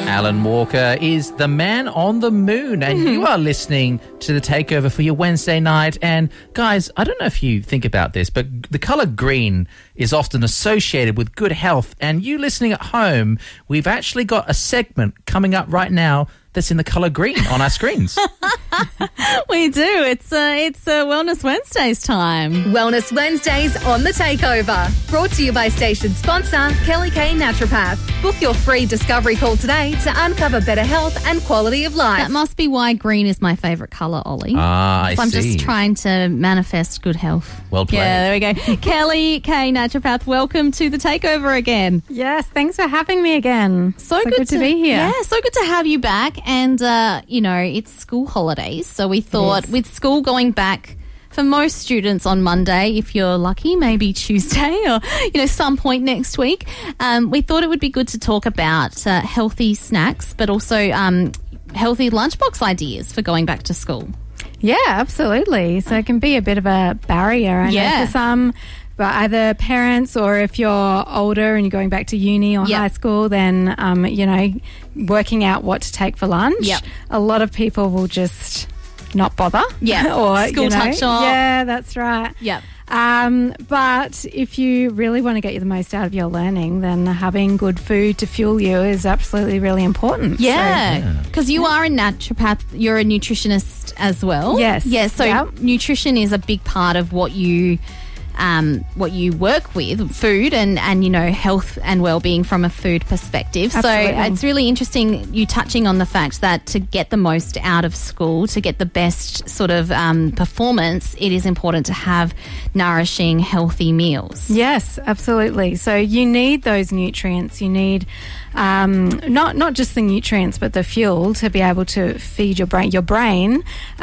Alan Walker is the man on the moon, and you are listening to The Takeover for your Wednesday night. And guys, I don't know if you think about this, but the colour green is often associated with good health. And you listening at home, we've actually got a segment coming up right now that's in the colour green on our screens. We do. It's Wellness Wednesdays time. Wellness Wednesdays on The Takeover. Brought to you by station sponsor Kelly Kay Naturopath. Book your free discovery call today to uncover better health and quality of life. That must be why green is my favourite colour, Ollie. I see. I'm just trying to manifest good health. Well played. Yeah, there we go. Kelly Kay Naturopath, welcome to The Takeover again. Yes, thanks for having me again. So good to be here. Yeah, so good to have you back. And, it's school holidays. So we thought with school going back for most students on Monday, if you're lucky, maybe Tuesday or, some point next week, we thought it would be good to talk about healthy snacks, but also healthy lunchbox ideas for going back to school. Yeah, absolutely. So it can be a bit of a barrier. I know for some, but either parents or if you're older and you're going back to uni or high school, then, working out what to take for lunch. Yep. A lot of people will just not bother. Yeah. or, School tuck shop. Yeah, that's right. Yep. But if you really want to get the most out of your learning, then having good food to fuel you is absolutely really important. Yeah, because you are a naturopath, you're a nutritionist as well. Yes. Yeah, so nutrition is a big part of what you work with, food and health and well-being from a food perspective. Absolutely. So it's really interesting you touching on the fact that to get the most out of school, to get the best sort of performance, it is important to have nourishing, healthy meals. Yes, absolutely. So you need those nutrients. You need not just the nutrients, but the fuel to be able to feed your brain. Your brain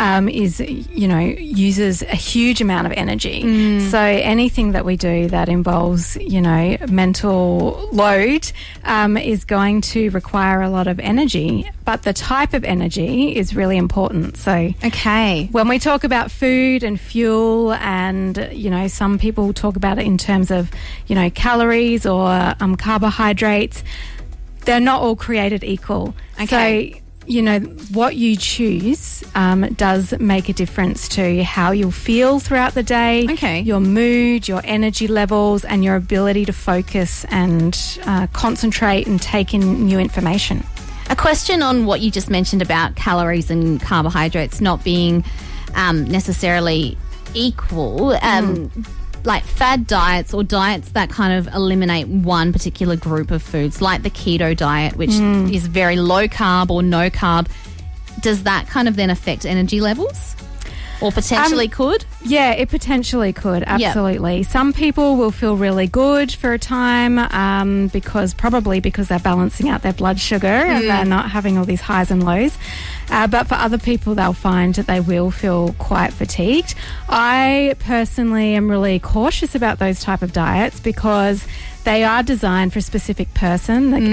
uses a huge amount of energy. So anything that we do that involves, mental load is going to require a lot of energy. But the type of energy is really important. So when we talk about food and fuel and, some people talk about it in terms of, calories or carbohydrates, they're not all created equal. So, what you choose does make a difference to how you'll feel throughout the day, your mood, your energy levels, and your ability to focus and concentrate and take in new information. A question on what you just mentioned about calories and carbohydrates not being necessarily equal. Like fad diets or diets that kind of eliminate one particular group of foods, like the keto diet, which is very low carb or no carb. Does that kind of then affect energy levels? Or potentially could? Yeah, it potentially could, absolutely. Yep. Some people will feel really good for a time because they're balancing out their blood sugar and they're not having all these highs and lows. But for other people, they'll find that they will feel quite fatigued. I personally am really cautious about those type of diets because they are designed for a specific purpose.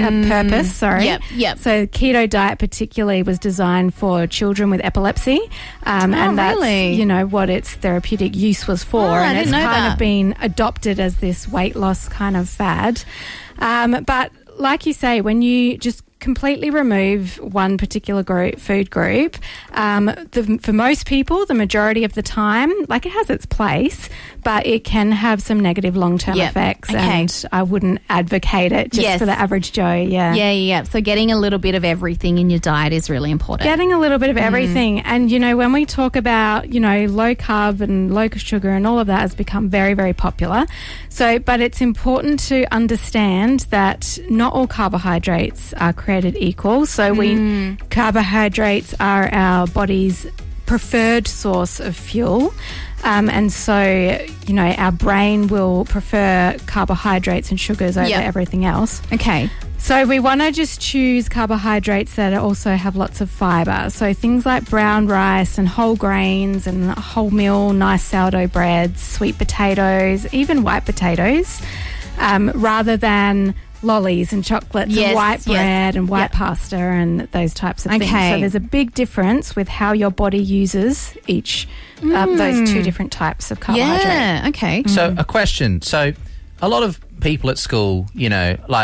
Yep. So keto diet particularly was designed for children with epilepsy. And that's, what its therapeutic use was for. And it's kind of been adopted as this weight loss kind of fad. But like you say, when you just completely remove one particular food group, for most people, the majority of the time, it has its place, but it can have some negative long-term effects, and I wouldn't advocate it just for the average Joe. Yeah. So getting a little bit of everything in your diet is really important. Getting a little bit of everything. And, when we talk about, low carb and low sugar and all of that has become very, very popular. So, but it's important to understand that not all carbohydrates are created equal. So carbohydrates are our body's preferred source of fuel. And so, our brain will prefer carbohydrates and sugars over everything else. So we want to just choose carbohydrates that also have lots of fibre. So things like brown rice and whole grains and wholemeal, nice sourdough breads, sweet potatoes, even white potatoes, rather than lollies and chocolates and white bread and white pasta and those types of things. So there's a big difference with how your body uses each those two different types of carbohydrate. So a question. So a lot of people at school,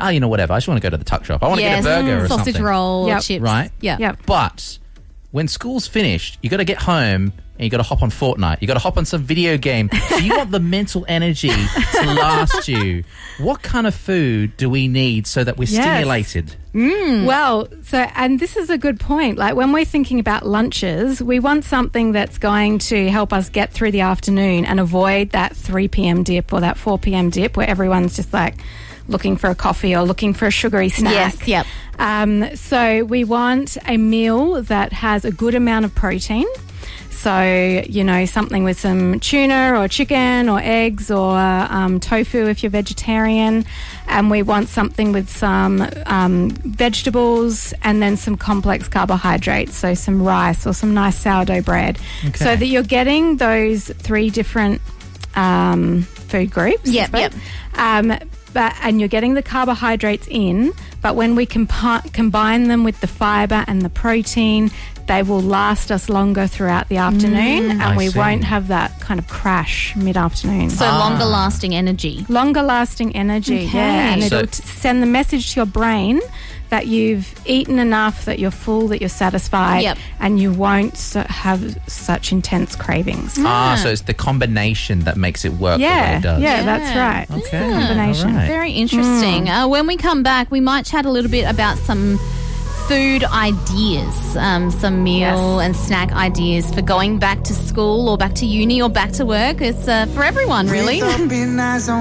you know, whatever. I just want to go to the tuck shop. I want to get a burger or sausage something. roll, Yep. chips. Right? Yeah. Yep. But when school's finished, you got to get home and you got to hop on Fortnite. You got to hop on some video game. So you want the mental energy to last you. What kind of food do we need so that we're stimulated? Well, and this is a good point. Like when we're thinking about lunches, we want something that's going to help us get through the afternoon and avoid that 3 p.m. dip or that 4 p.m. dip where everyone's just like looking for a coffee or looking for a sugary snack. Yes, yep. So we want a meal that has a good amount of protein. So, you know, something with some tuna or chicken or eggs or tofu if you're vegetarian. And we want something with some vegetables and then some complex carbohydrates, so some rice or some nice sourdough bread. Okay. So that you're getting those 3 different food groups. Yep. And you're getting the carbohydrates in, but when we combine them with the fibre and the protein, they will last us longer throughout the afternoon, and we won't have that kind of crash mid-afternoon. So longer lasting energy. Longer lasting energy, Okay. yeah. And So- it'll send the message to your brain that you've eaten enough, that you're full, that you're satisfied, Yep. and you won't have such intense cravings. So it's the combination that makes it work the way Yeah, it does. yeah, that's right. Okay. It's the combination. All right. Very interesting. When we come back, we might chat a little bit about some food ideas, some meal and snack ideas for going back to school or back to uni or back to work. It's for everyone, really.